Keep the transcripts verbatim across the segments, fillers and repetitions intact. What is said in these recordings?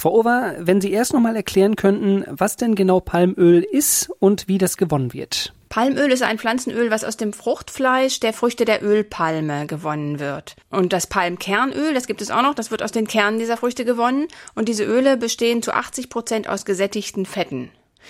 Frau Over, wenn Sie erst noch mal erklären könnten, was denn genau Palmöl ist und wie das gewonnen wird. Palmöl ist ein Pflanzenöl, was aus dem Fruchtfleisch der Früchte der Ölpalme gewonnen wird. Und das Palmkernöl, das gibt es auch noch, das wird aus den Kernen dieser Früchte gewonnen. Und diese Öle bestehen zu achtzig Prozent aus gesättigten Fetten.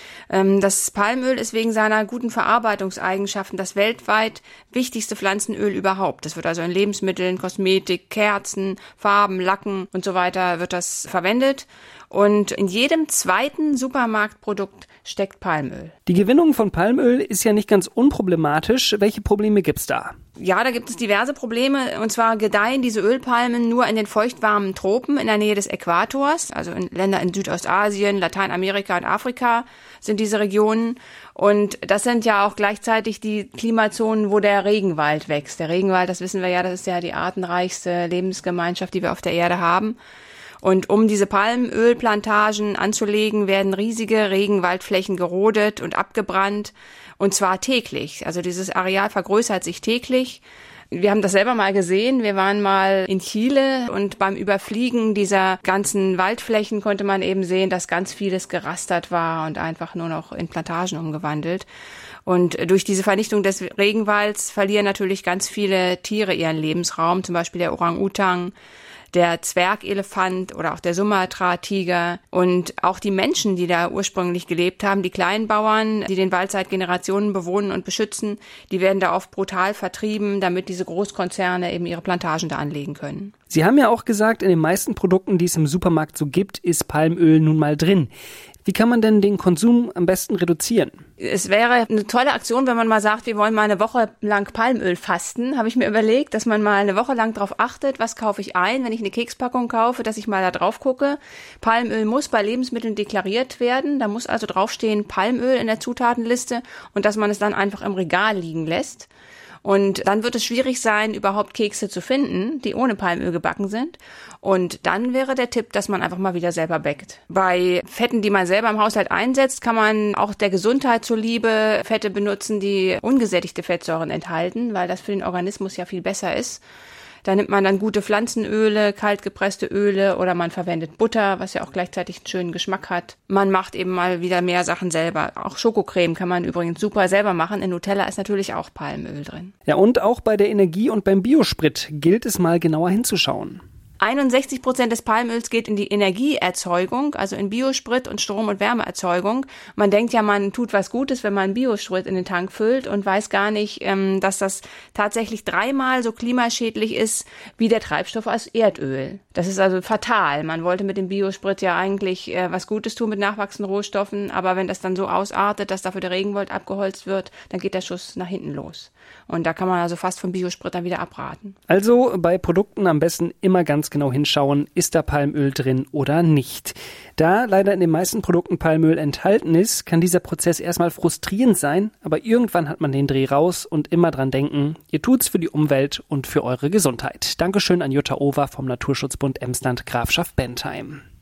Das Palmöl ist wegen seiner guten Verarbeitungseigenschaften das weltweit wichtigste Pflanzenöl überhaupt. Das wird also in Lebensmitteln, Kosmetik, Kerzen, Farben, Lacken und so weiter wird das verwendet. Und in jedem zweiten Supermarktprodukt steckt Palmöl. Die Gewinnung von Palmöl ist ja nicht ganz unproblematisch. Welche Probleme gibt's da? Ja, da gibt es diverse Probleme. Und zwar gedeihen diese Ölpalmen nur in den feuchtwarmen Tropen in der Nähe des Äquators. Also in Länder in Südostasien, Lateinamerika und Afrika sind diese Regionen. Und das sind ja auch gleichzeitig die Klimazonen, wo der Regenwald wächst. Der Regenwald, das wissen wir ja, das ist ja die artenreichste Lebensgemeinschaft, die wir auf der Erde haben. Und um diese Palmölplantagen anzulegen, werden riesige Regenwaldflächen gerodet und abgebrannt. Und zwar täglich. Also dieses Areal vergrößert sich täglich. Wir haben das selber mal gesehen. Wir waren mal in Chile und beim Überfliegen dieser ganzen Waldflächen konnte man eben sehen, dass ganz vieles gerastert war und einfach nur noch in Plantagen umgewandelt. Und durch diese Vernichtung des Regenwalds verlieren natürlich ganz viele Tiere ihren Lebensraum, zum Beispiel der Orang-Utang, der Zwergelefant oder auch der Sumatra-Tiger und auch die Menschen, die da ursprünglich gelebt haben, die Kleinbauern, die den Wald seit Generationen bewohnen und beschützen, die werden da oft brutal vertrieben, damit diese Großkonzerne eben ihre Plantagen da anlegen können. Sie haben ja auch gesagt, in den meisten Produkten, die es im Supermarkt so gibt, ist Palmöl nun mal drin. Wie kann man denn den Konsum am besten reduzieren? Es wäre eine tolle Aktion, wenn man mal sagt, wir wollen mal eine Woche lang Palmöl fasten. Habe ich mir überlegt, dass man mal eine Woche lang darauf achtet, was kaufe ich ein, wenn ich eine Kekspackung kaufe, dass ich mal da drauf gucke. Palmöl muss bei Lebensmitteln deklariert werden. Da muss also draufstehen Palmöl in der Zutatenliste und dass man es dann einfach im Regal liegen lässt. Und dann wird es schwierig sein, überhaupt Kekse zu finden, die ohne Palmöl gebacken sind. Und dann wäre der Tipp, dass man einfach mal wieder selber backt. Bei Fetten, die man selber im Haushalt einsetzt, kann man auch der Gesundheit zuliebe Fette benutzen, die ungesättigte Fettsäuren enthalten, weil das für den Organismus ja viel besser ist. Da nimmt man dann gute Pflanzenöle, kaltgepresste Öle oder man verwendet Butter, was ja auch gleichzeitig einen schönen Geschmack hat. Man macht eben mal wieder mehr Sachen selber. Auch Schokocreme kann man übrigens super selber machen. In Nutella ist natürlich auch Palmöl drin. Ja, und auch bei der Energie und beim Biosprit gilt es mal genauer hinzuschauen. einundsechzig Prozent des Palmöls geht in die Energieerzeugung, also in Biosprit und Strom- und Wärmeerzeugung. Man denkt ja, man tut was Gutes, wenn man Biosprit in den Tank füllt und weiß gar nicht, dass das tatsächlich dreimal so klimaschädlich ist wie der Treibstoff aus Erdöl. Das ist also fatal. Man wollte mit dem Biosprit ja eigentlich was Gutes tun mit nachwachsenden Rohstoffen, aber wenn das dann so ausartet, dass dafür der Regenwald abgeholzt wird, dann geht der Schuss nach hinten los. Und da kann man also fast vom Biosprit dann wieder abraten. Also bei Produkten am besten immer ganz genau hinschauen, ist da Palmöl drin oder nicht. Da leider in den meisten Produkten Palmöl enthalten ist, kann dieser Prozess erstmal frustrierend sein, aber irgendwann hat man den Dreh raus und immer dran denken, ihr tut's für die Umwelt und für eure Gesundheit. Dankeschön an Jutta Over vom Naturschutzbund Emsland Grafschaft Bentheim.